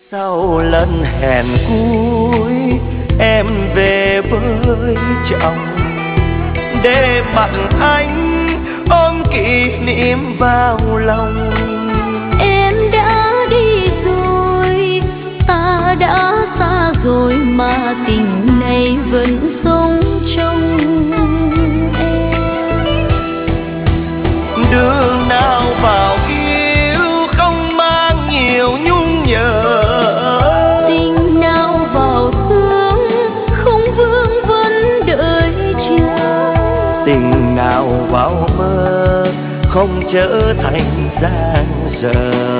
Sau lần hẹn cuối em về với chồng, để mặt anh ôm kỷ niệm vào lòng. Em đã đi rồi, ta đã xa rồi mà tình này vẫn sống trong em. Đường nào vào yêu không mang nhiều nhung nhớ, tình nào vào thương không vương vấn đợi chờ, tình nào vào mơ không trở thành dang dở.